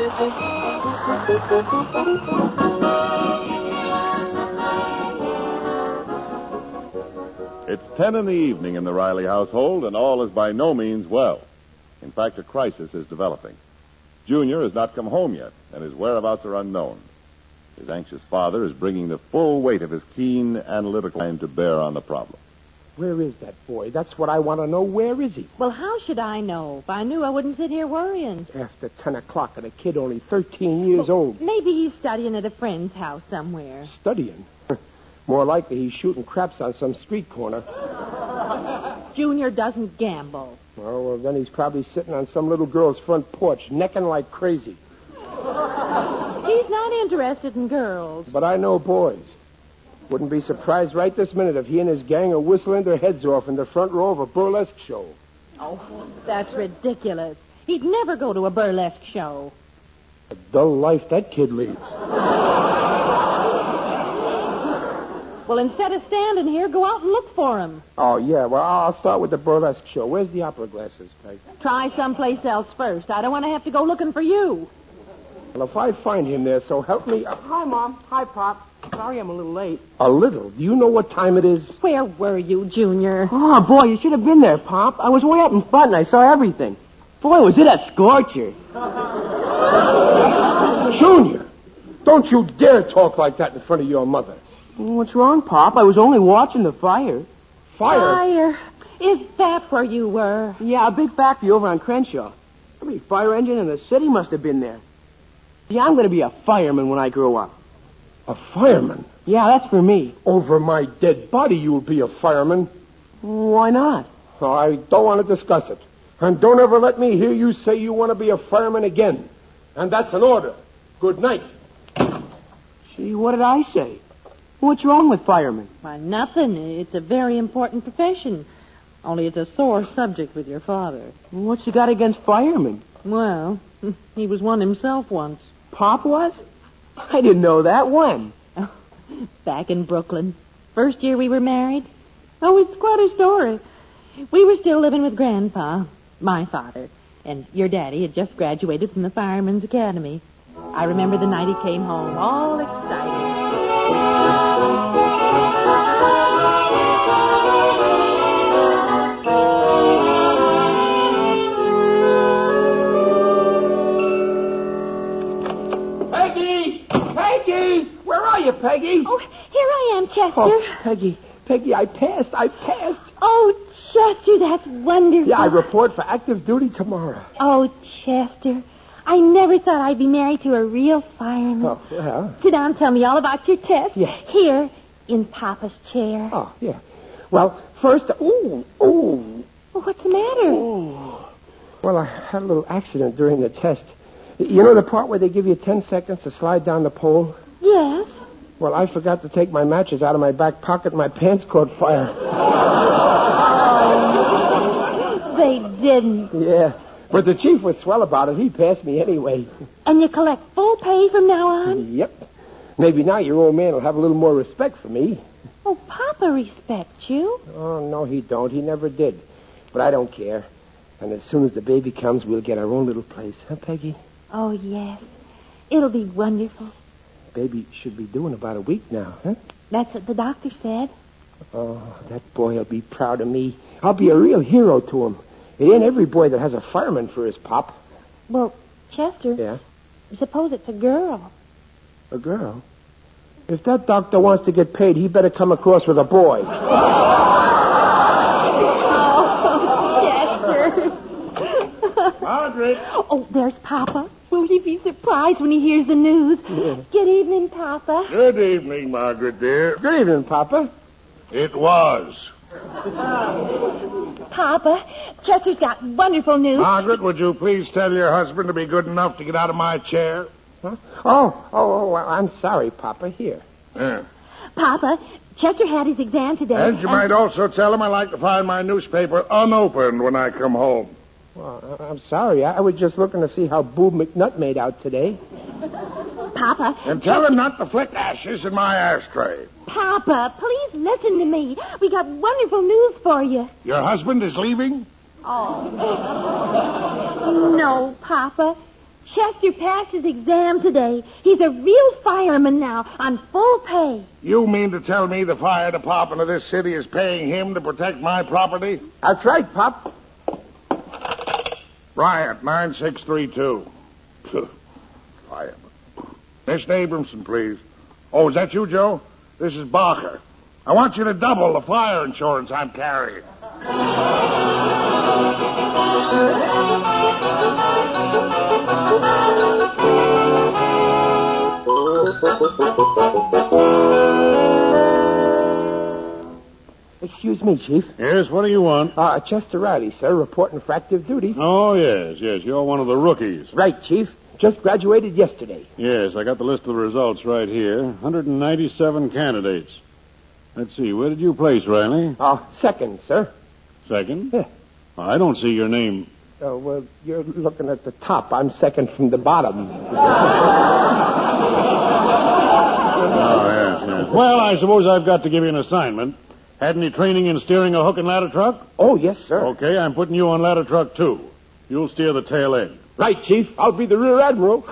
It's 10 in the evening in the Riley household, and all is by no means well. In fact, a crisis is developing. Junior has not come home yet, and his whereabouts are unknown. His anxious father is bringing the full weight of his keen, analytical mind to bear on the problem. Where is that boy? That's what I want to know. Where is he? Well, how should I know? If I knew, I wouldn't sit here worrying. After 10 o'clock and a kid only 13 years old. Maybe he's studying at a friend's house somewhere. Studying? More likely he's shooting craps on some street corner. Junior doesn't gamble. Oh, well, then he's probably sitting on some little girl's front porch, necking like crazy. He's not interested in girls. But I know boys. Wouldn't be surprised right this minute if he and his gang are whistling their heads off in the front row of a burlesque show. Oh, that's ridiculous. He'd never go to a burlesque show. A dull life that kid leads. Well, instead of standing here, go out and look for him. Oh, yeah. Well, I'll start with the burlesque show. Where's the opera glasses, Peg? Try someplace else first. I don't want to have to go looking for you. Well, if I find him there, so help me... Hi, Mom. Hi, Pop. Sorry I'm a little late. A little? Do you know what time it is? Where were you, Junior? Oh, boy, you should have been there, Pop. I was way up in front and I saw everything. Boy, was it a scorcher. Junior, don't you dare talk like that in front of your mother. What's wrong, Pop? I was only watching the fire. Fire? Is that where you were? Yeah, a big factory over on Crenshaw. Every fire engine in the city must have been there. Yeah, I'm going to be a fireman when I grow up. A fireman? Yeah, that's for me. Over my dead body you'll be a fireman. Why not? Oh, I don't want to discuss it. And don't ever let me hear you say you want to be a fireman again. And that's an order. Good night. Gee, what did I say? What's wrong with firemen? Why, nothing. It's a very important profession. Only it's a sore subject with your father. What's he got against firemen? Well, he was one himself once. Pop was? I didn't know that. When? Back in Brooklyn. First year we were married. Oh, it's quite a story. We were still living with Grandpa, my father, and your daddy had just graduated from the Firemen's Academy. I remember the night he came home, all excited. Peggy! Where are you, Peggy? Oh, here I am, Chester. Oh, Peggy, I passed. Oh, Chester, that's wonderful. Yeah, I report for active duty tomorrow. Oh, Chester, I never thought I'd be married to a real fireman. Oh, yeah. Sit down and tell me all about your test. Yeah. Here, in Papa's chair. Oh, yeah. Well, first... Ooh. Well, what's the matter? Ooh. Well, I had a little accident during the test. You know the part where they give you 10 seconds to slide down the pole? Yes. Well, I forgot to take my matches out of my back pocket and my pants caught fire. They didn't. Yeah. But the chief was swell about it. He passed me anyway. And you collect full pay from now on? Yep. Maybe now your old man will have a little more respect for me. Oh, Papa respects you. Oh, no, he don't. He never did. But I don't care. And as soon as the baby comes, we'll get our own little place. Huh, Peggy? Oh, yes. It'll be wonderful. Baby should be due in about a week now, huh? That's what the doctor said. Oh, that boy will be proud of me. I'll be a real hero to him. It ain't every boy that has a fireman for his pop. Well, Chester. Yeah? Suppose it's a girl. A girl? If that doctor wants to get paid, he better come across with a boy. Margaret! Oh, there's Papa. Will he be surprised when he hears the news? Yeah. Good evening, Papa. Good evening, Margaret, dear. Good evening, Papa. It was. Papa, Chester's got wonderful news. Margaret, would you please tell your husband to be good enough to get out of my chair? Huh? Oh, I'm sorry, Papa. Here. Yeah. Papa, Chester had his exam today. And you might also tell him I like to find my newspaper unopened when I come home. Well, I'm sorry. I was just looking to see how Boob McNutt made out today. Papa. And tell him not to flick ashes in my ashtray. Papa, please listen to me. We got wonderful news for you. Your husband is leaving? Oh. No, Papa. Chester passed his exam today. He's a real fireman now, on full pay. You mean to tell me the fire department of this city is paying him to protect my property? That's right, Pop. Bryant, 9632. Fireman. Mr. Abramson, please. Oh, is that you, Joe? This is Barker. I want you to double the fire insurance I'm carrying. Excuse me, Chief. Yes, what do you want? Chester Riley, sir, reporting for active duty. Oh, yes. You're one of the rookies. Right, Chief. Just graduated yesterday. Yes, I got the list of the results right here. 197 candidates. Let's see, where did you place, Riley? Second, sir. Second? Yeah. I don't see your name. Oh, well, you're looking at the top. I'm second from the bottom. Yes. Well, I suppose I've got to give you an assignment. Had any training in steering a hook and ladder truck? Oh, yes, sir. Okay, I'm putting you on ladder truck 2. You'll steer the tail end. Right, Chief. I'll be the rear admiral.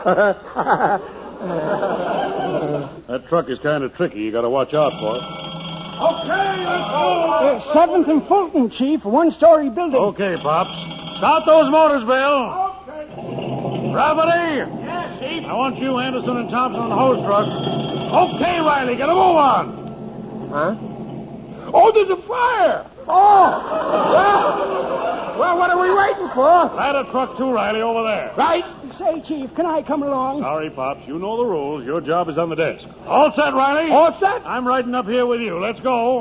That truck is kind of tricky. You got to watch out for it. Okay, let's go. 7th and Fulton, Chief. One-story building. Okay, Pops. Start those motors, Bill. Okay. Gravity. Yeah, Chief. I want you, Anderson, and Thompson on the hose truck. Okay, Riley, get a move on. Huh? Oh, there's a fire. Oh. Well, what are we waiting for? Ladder truck 2, Riley, over there. Right. Say, Chief, can I come along? Sorry, Pops. You know the rules. Your job is on the desk. All set, Riley? All set? I'm riding up here with you. Let's go.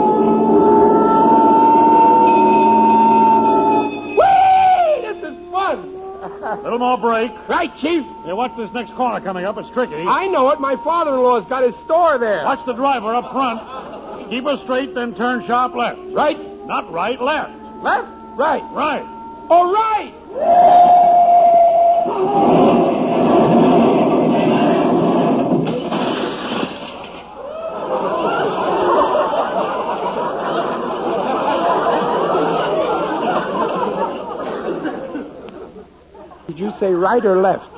Whee! This is fun. A little more brake. Right, Chief. Hey, watch this next corner coming up. It's tricky. I know it. My father-in-law's got his store there. Watch the driver up front. Keep her straight, then turn sharp left. Right. Not right, left. Left. Right. Right. All right. Did you say right or left?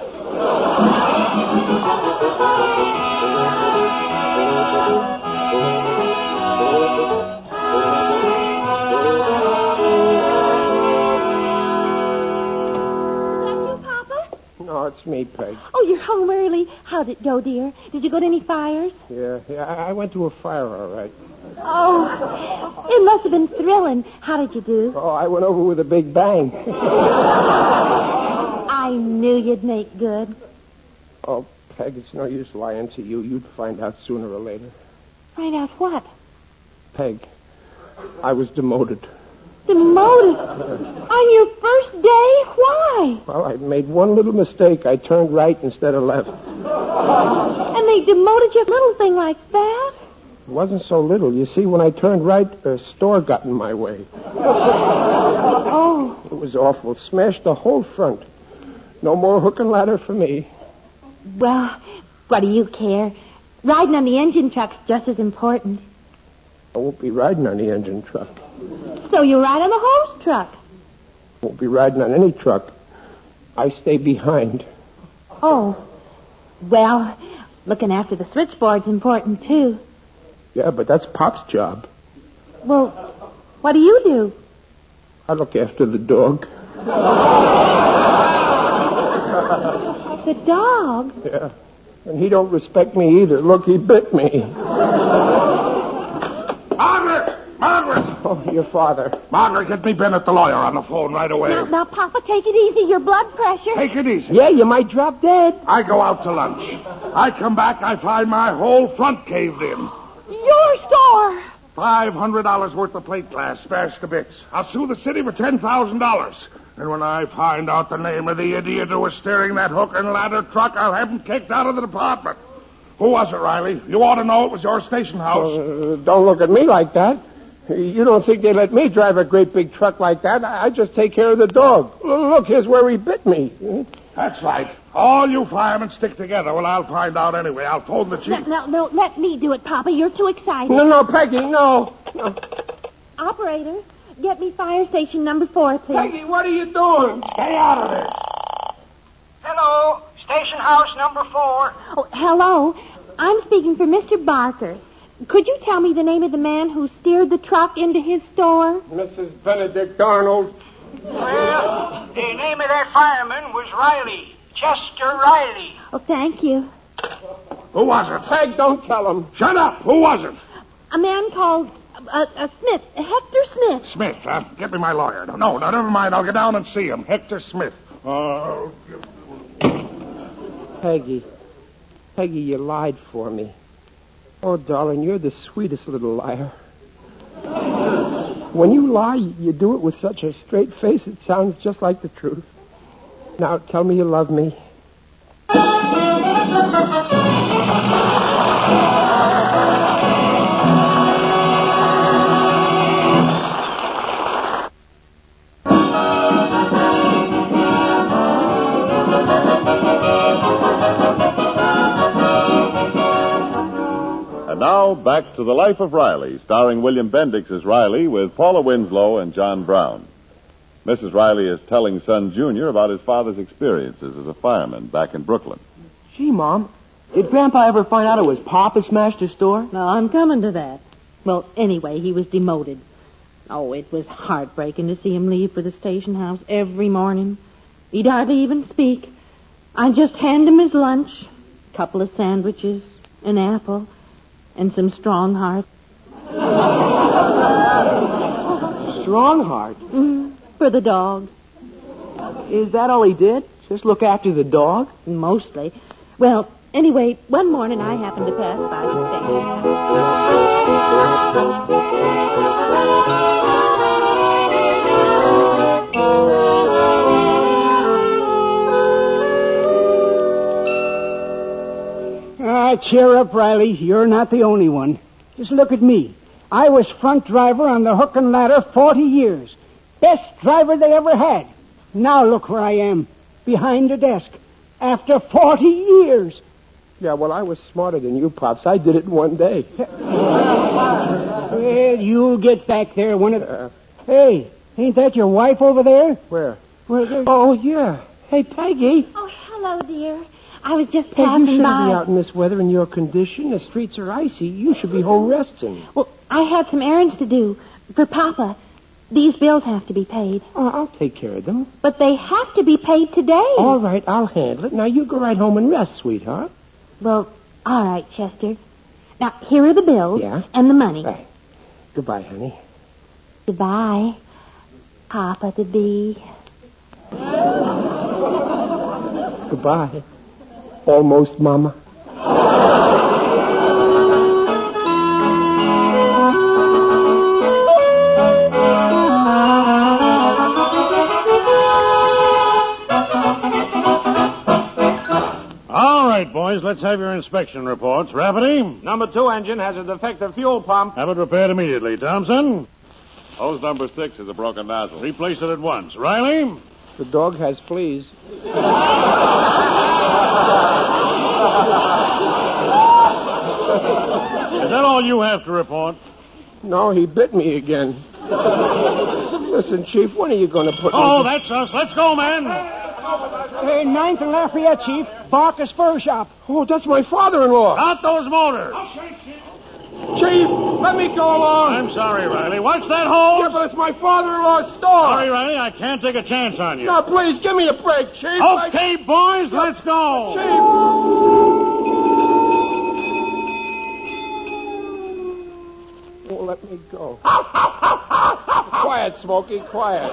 No, it's me, Peg. Oh, you're home early. How'd it go, dear? Did you go to any fires? Yeah, I went to a fire, all right. Oh, it must have been thrilling. How did you do? Oh, I went over with a big bang. I knew you'd make good. Oh, Peg, it's no use lying to you. You'd find out sooner or later. Find out what? Peg, I was demoted. Demoted? On your first day? Why? Well, I made one little mistake. I turned right instead of left. And they demoted you for a little thing like that? It wasn't so little. You see, when I turned right, a store got in my way. Oh. It was awful. Smashed the whole front. No more hook and ladder for me. Well, what do you care? Riding on the engine truck's just as important. I won't be riding on the engine truck. So you ride on the hose truck? Won't be riding on any truck. I stay behind. Oh. Well, looking after the switchboard's important, too. Yeah, but that's Pop's job. Well, what do you do? I look after the dog. The dog? Yeah. And he don't respect me either. Look, he bit me. Margaret! Margaret! Oh, your father. Margaret, get me Bennett, the lawyer, on the phone right away. Now, Papa, take it easy. Your blood pressure. Take it easy. Yeah, you might drop dead. I go out to lunch. I come back, I find my whole front caved in. Your store. $500 worth of plate glass smashed to bits. I'll sue the city for $10,000. And when I find out the name of the idiot who was steering that hook and ladder truck, I'll have him kicked out of the department. Who was it, Riley? You ought to know. It was your station house. Don't look at me like that. You don't think they let me drive a great big truck like that? I just take care of the dog. Look, here's where he bit me. That's right. All you firemen stick together. Well, I'll find out anyway. I'll phone the chief. No, let me do it, Papa. You're too excited. No, Peggy, no. Operator, get me fire station number 4, please. Peggy, what are you doing? Stay out of this. Hello. Station house number 4. Oh, hello. I'm speaking for Mr. Barker. Could you tell me the name of the man who steered the truck into his store? Mrs. Benedict Arnold. Well, the name of that fireman was Riley. Chester Riley. Oh, thank you. Who was it? Peg, don't tell him. Shut up. Who was it? A man called Smith. Hector Smith. Smith, huh? Get me my lawyer. No, never mind. I'll get down and see him. Hector Smith. Peggy, you lied for me. Oh, darling, you're the sweetest little liar. When you lie, you do it with such a straight face, it sounds just like the truth. Now, tell me you love me. And now, back to The Life of Riley, starring William Bendix as Riley with Paula Winslow and John Brown. Mrs. Riley is telling son Junior about his father's experiences as a fireman back in Brooklyn. Gee, Mom, did Grandpa ever find out it was Papa smashed his store? No, I'm coming to that. Well, anyway, he was demoted. Oh, it was heartbreaking to see him leave for the station house every morning. He'd hardly even speak. I'd just hand him his lunch, a couple of sandwiches, an apple, and some Strong Heart. Strong Heart? For the dog. Is that all he did? Just look after the dog? Mostly. Well, anyway, one morning I happened to pass by the station. Cheer up, Riley. You're not the only one. Just look at me. I was front driver on the Hook and Ladder 40 years. Best driver they ever had. Now look where I am, behind the desk, after 40 years. Yeah, well, I was smarter than you, Pops. I did it in one day. Well, you'll get back there when it... Hey, ain't that your wife over there? Where? Oh, yeah. Hey, Peggy. Oh, hello, dear. I was just Peg, you passing shouldn't by. be out in this weather in your condition. The streets are icy. You should be home resting. Well, I had some errands to do for Papa. These bills have to be paid. Oh, I'll take care of them. But they have to be paid today. All right, I'll handle it. Now, you go right home and rest, sweetheart. Well, all right, Chester. Now, here are the bills and the money. Right. Goodbye, honey. Goodbye, Papa to be. Goodbye. Almost, Mama. All right, boys, let's have your inspection reports. Rafferty? Number 2 engine has a defective fuel pump. Have it repaired immediately. Thompson? Hose number 6 is a broken nozzle. Replace it at once. Riley? The dog has fleas. Is that all you have to report? No, he bit me again. Listen, Chief, when are you going to put... Oh, that's us. Let's go, man. Hey, 9th and Lafayette, Chief. Barker's Fur Shop. Oh, that's my father-in-law. Out those motors. Chief, let me go along. I'm sorry, Riley. What's that hole? Yeah, but it's my father-in-law's store. Sorry, Riley. I can't take a chance on you. Now, please, give me a break, Chief. Okay, boys, let's go. Chief. Oh, let me go. Quiet, Smokey, quiet.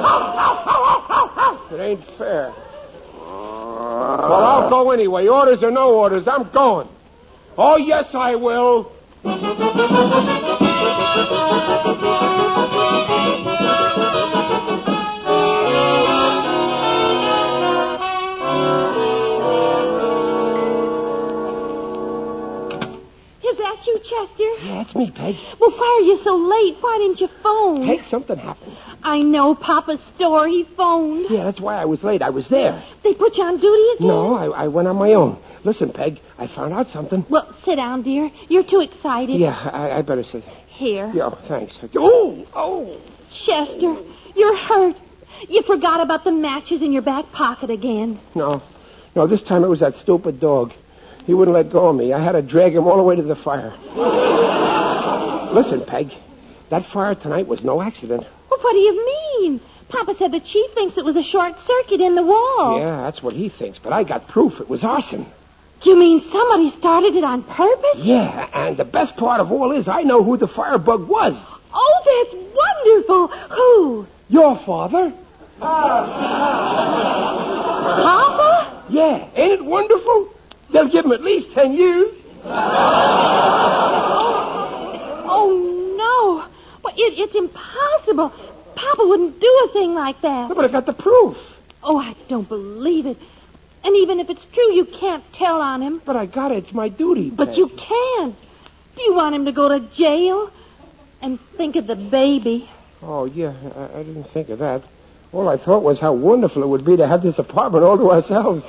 It ain't fair. Well, I'll go anyway. Orders or no orders, I'm going. Oh, yes, I will. Is that you, Chester? Yeah, it's me, Peg. Well, why are you so late? Why didn't you phone? Peg, something happened. I know Papa's store. He phoned. Yeah, that's why I was late. I was there. They put you on duty again? No, I went on my own. Listen, Peg, I found out something. Well, sit down, dear. You're too excited. Yeah, I better sit. Here. Yeah, thanks. Oh. Chester, you're hurt. You forgot about the matches in your back pocket again. No, No, this time it was that stupid dog. He wouldn't let go of me. I had to drag him all the way to the fire. Listen, Peg, that fire tonight was no accident. Well, what do you mean? Papa said the chief thinks it was a short circuit in the wall. Yeah, that's what he thinks, but I got proof it was arson. You mean somebody started it on purpose? Yeah, and the best part of all is I know who the firebug was. Oh, that's wonderful. Who? Your father. Papa? Yeah, ain't it wonderful? They'll give him at least 10 years. Oh, no. Well, it's impossible. Papa wouldn't do a thing like that. No, but I got the proof. Oh, I don't believe it. And even if it's true, you can't tell on him. But I got it. It's my duty. But Peg. you can't. Do you want him to go to jail? And think of the baby. Oh, yeah, I didn't think of that. All I thought was how wonderful it would be to have this apartment all to ourselves.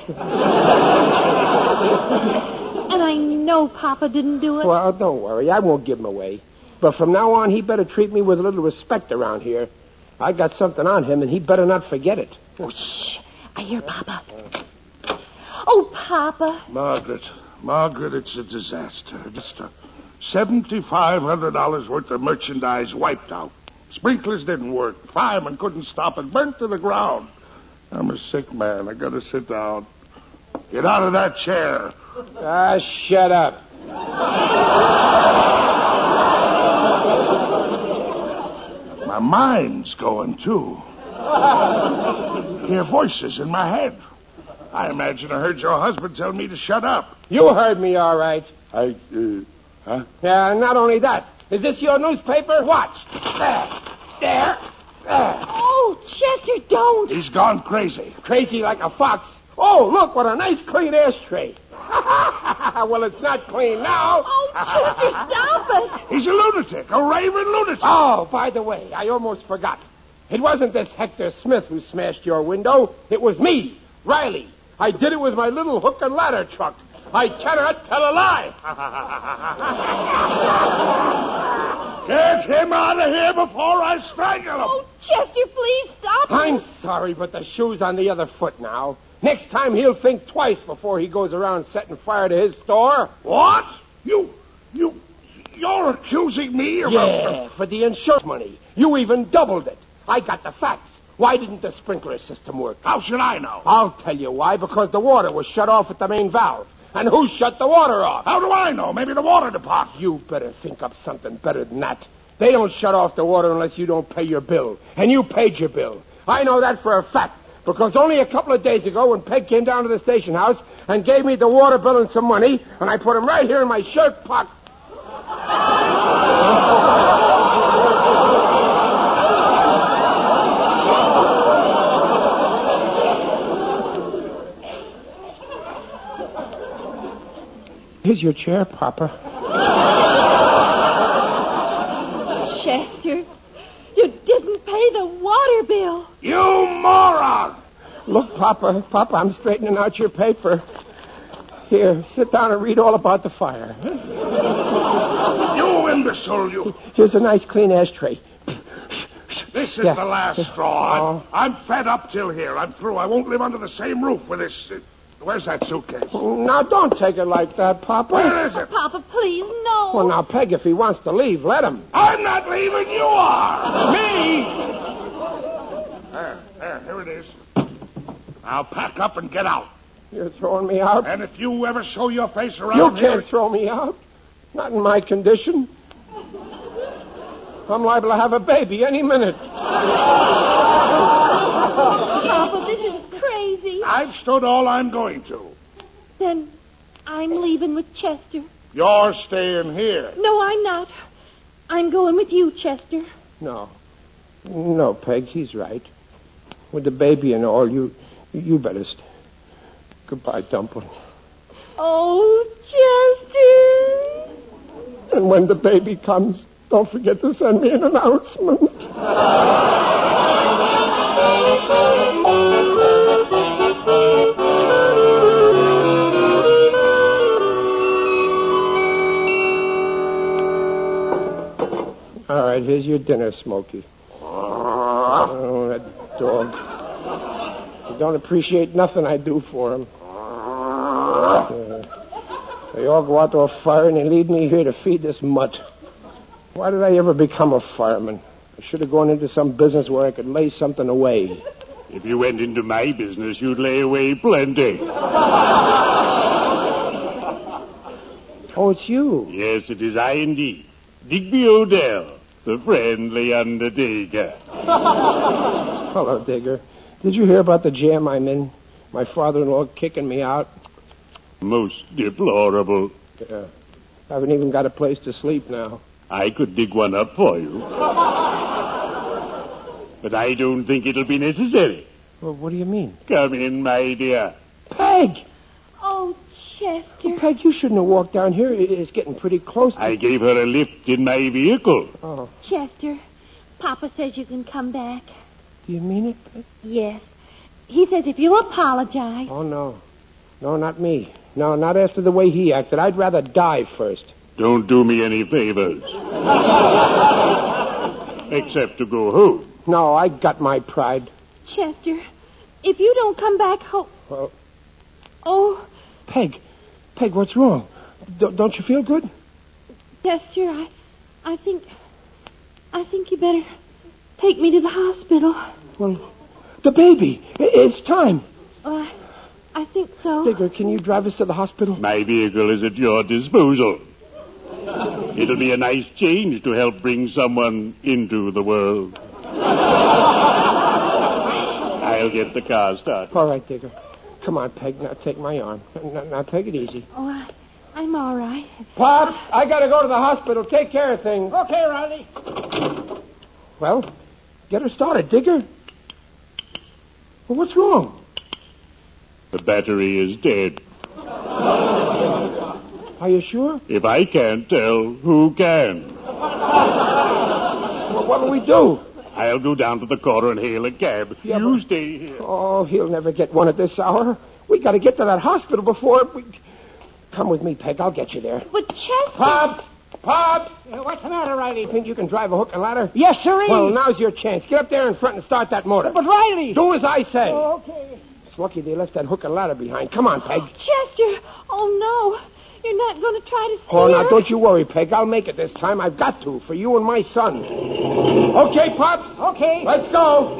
And I know Papa didn't do it. Well, don't worry. I won't give him away. But from now on, he better treat me with a little respect around here. I got something on him, and he better not forget it. Oh, shh. I hear Papa. Oh, Papa. Margaret, it's a disaster. Just $7,500 worth of merchandise wiped out. Sprinklers didn't work. Firemen couldn't stop it. Burnt to the ground. I'm a sick man. I gotta sit down. Get out of that chair. Shut up. My mind's going, too. Hear voices in my head. I imagine I heard your husband tell me to shut up. You heard me all right. Huh? Yeah, not only that. Is this your newspaper? Watch. There. Oh, Chester, don't. He's gone crazy. Crazy like a fox. Oh, look, what a nice clean ashtray. Well, it's not clean now. Oh, Chester, stop it. He's a lunatic, a raving lunatic. Oh, by the way, I almost forgot. It wasn't this Hector Smith who smashed your window. It was me, Riley. I did it with my little hook and ladder truck. I cannot tell a lie. Get him out of here before I strangle him. Oh, Chester, please stop. I'm sorry, but the shoe's on the other foot now. Next time he'll think twice before he goes around setting fire to his store. What? You're accusing me of... Yeah, for the insurance money. You even doubled it. I got the facts. Why didn't the sprinkler system work? How should I know? I'll tell you why. Because the water was shut off at the main valve. And who shut the water off? How do I know? Maybe the water department. You better think up something better than that. They don't shut off the water unless you don't pay your bill. And you paid your bill. I know that for a fact. Because only a couple of days ago when Peg came down to the station house and gave me the water bill and some money, and I put them right here in my shirt pocket. Here's your chair, Papa. Chester, you didn't pay the water bill. You moron! Look, Papa, I'm straightening out your paper. Here, sit down and read all about the fire. You imbecile, you... Here's a nice clean ashtray. This is the last straw. I'm fed up till here. I'm through. I won't live under the same roof with this... Where's that suitcase? Now, don't take it like that, Papa. Where is it? Papa, please, no. Well, now, Peg, if he wants to leave, let him. I'm not leaving. You are. Me? There, here it is. Now pack up and get out. You're throwing me out? And if you ever show your face around You here... can't throw me out. Not in my condition. I'm liable to have a baby any minute. Papa, this is crazy. I've stood all I'm going to. Then I'm leaving with Chester. You're staying here. No, I'm not. I'm going with you, Chester. No, Peg, he's right. With the baby and all, you better stay. Goodbye, Dumpling. Oh, Chester. And when the baby comes, don't forget to send me an announcement. All right, here's your dinner, Smokey. Oh, that dog. He don't appreciate nothing I do for him. They all go out to a fire and they leave me here to feed this mutt. Why did I ever become a fireman? I should have gone into some business where I could lay something away. If you went into my business, you'd lay away plenty. Oh, it's you. Yes, it is I indeed. Digby Odell, the friendly undertaker. Hello, Digger. Did you hear about the jam I'm in? My father-in-law kicking me out. Most deplorable. Yeah. I haven't even got a place to sleep now. I could dig one up for you. But I don't think it'll be necessary. Well, what do you mean? Come in, my dear. Peg! Oh, Chester. Oh, Peg, you shouldn't have walked down here. It's getting pretty close. I gave her a lift in my vehicle. Oh, Chester, Papa says you can come back. do you mean it, Peg? Yes. He says if you'll apologize. Oh, no. No, not me. No, not after the way he acted. I'd rather die first. Don't do me any favors. Except to go home. No, I got my pride. Chester, if you don't come back home... Well, Oh, Peg, what's wrong? Don't you feel good? Chester, I think you better take me to the hospital. Well, the baby. It's time. I think so. Digger, can you drive us to the hospital? My vehicle is at your disposal. It'll be a nice change to help bring someone into the world. I'll get the car started. All right, Digger. Come on, Peg. Now take my arm. Now take it easy. Oh, I'm all right. Pops, I gotta go to the hospital. Take care of things. Okay, Riley. Well, get her started, Digger. Well, what's wrong? The battery is dead. Are you sure? If I can't tell, who can? Well, what'll we do? I'll go down to the corner and hail a cab. Yeah, You stay here. Oh, he'll never get one at this hour. We gotta get to that hospital before we... Come with me, Peg. I'll get you there. But Chester... Pops! What's the matter, Riley? Think you can drive a hook and ladder? Yes, sirree. Well, now's your chance. Get up there in front and start that motor. But Riley... Do as I say. Oh, okay. It's lucky they left that hook and ladder behind. Come on, Peg. Chester! Oh, no. You're not going to try to steer? Oh, now, don't you worry, Peg. I'll make it this time. I've got to, for you and my son. Okay, Pops? Okay. Let's go.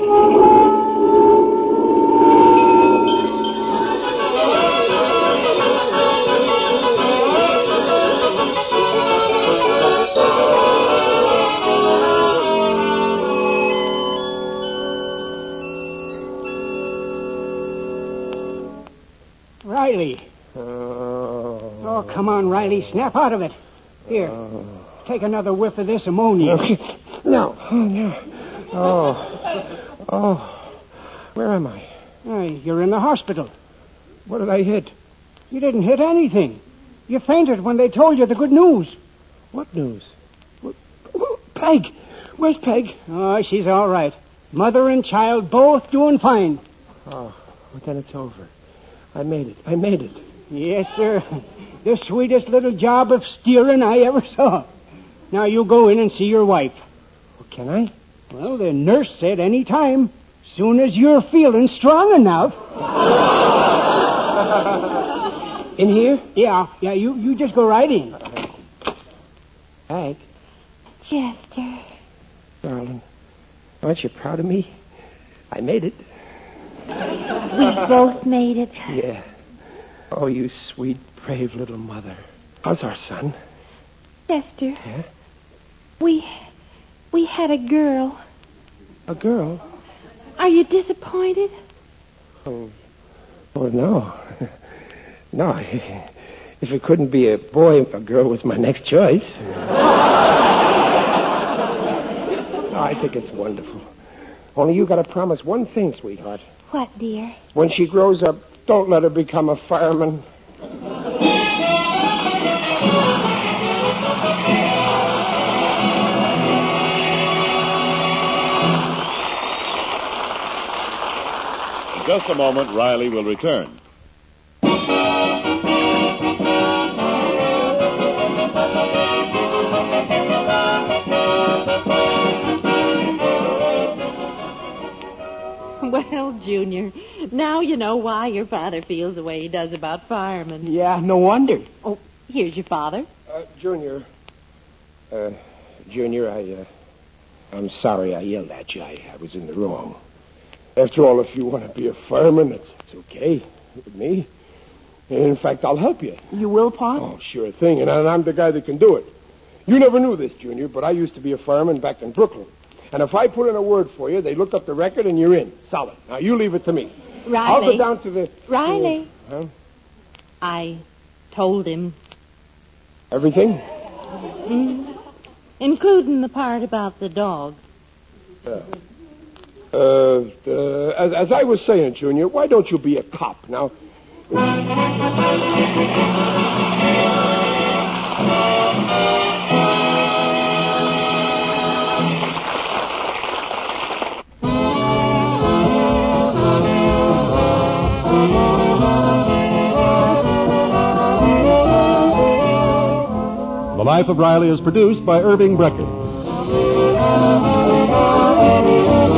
Riley. Oh, come on, Riley. Snap out of it. Here. Take another whiff of this ammonia. No. Oh. Where am I? You're in the hospital. What did I hit? You didn't hit anything. You fainted when they told you the good news. What news? Peg. Where's Peg? Oh, she's all right. Mother and child both doing fine. Oh, well, then it's over. I made it. Yes, sir. The sweetest little job of steering I ever saw. Now you go in and see your wife. Well, can I? Well, the nurse said any time. Soon as you're feeling strong enough. In here? Yeah, you just go right in. Peg. Chester. Darling, aren't you proud of me? I made it. We both made it. Yeah. Oh, you sweet, brave little mother. How's our son? Chester. Yeah? We had a girl. A girl? Are you disappointed? Oh, no. No, if it couldn't be a boy, a girl was my next choice. No, I think it's wonderful. Only you gotta promise one thing, sweetheart. What, dear? When she grows up, don't let her become a fireman. In just a moment, Riley will return. Well, Junior, now you know why your father feels the way he does about firemen. Yeah, no wonder. Oh, here's your father. Junior, I'm sorry I yelled at you. I was in the wrong. After all, if you want to be a fireman, it's okay with me. In fact, I'll help you. You will, Pa? Oh, sure thing, and I'm the guy that can do it. You never knew this, Junior, but I used to be a fireman back in Brooklyn. And if I put in a word for you, they look up the record and you're in. Solid. Now, you leave it to me. Riley. I'll go down to the... Riley. Huh? I told him. Everything? Including the part about the dog. As I was saying, Junior, why don't you be a cop? Now... The Life of Riley is produced by Irving Brecken.